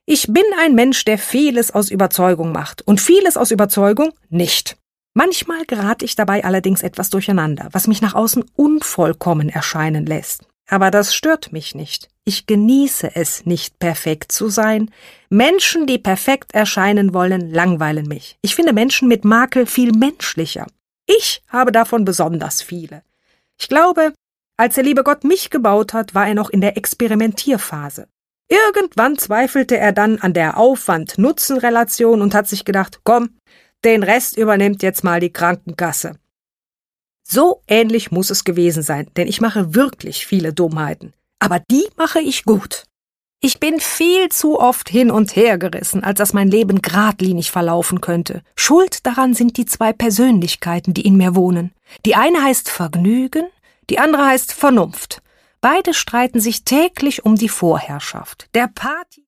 Ich bin ein Mensch, der vieles aus Überzeugung macht und vieles aus Überzeugung nicht. Manchmal gerate ich dabei allerdings etwas durcheinander, was mich nach außen unvollkommen erscheinen lässt. Aber das stört mich nicht. Ich genieße es, nicht perfekt zu sein. Menschen, die perfekt erscheinen wollen, langweilen mich. Ich finde Menschen mit Makel viel menschlicher. Ich habe davon besonders viele. Ich glaube, als der liebe Gott mich gebaut hat, war er noch in der Experimentierphase. Irgendwann zweifelte er dann an der Aufwand-Nutzen-Relation und hat sich gedacht, komm, den Rest übernimmt jetzt mal die Krankenkasse. So ähnlich muss es gewesen sein, denn ich mache wirklich viele Dummheiten. Aber die mache ich gut. Ich bin viel zu oft hin und her gerissen, als dass mein Leben geradlinig verlaufen könnte. Schuld daran sind die 2 Persönlichkeiten, die in mir wohnen. Die eine heißt Vergnügen, die andere heißt Vernunft. Beide streiten sich täglich um die Vorherrschaft. Der Party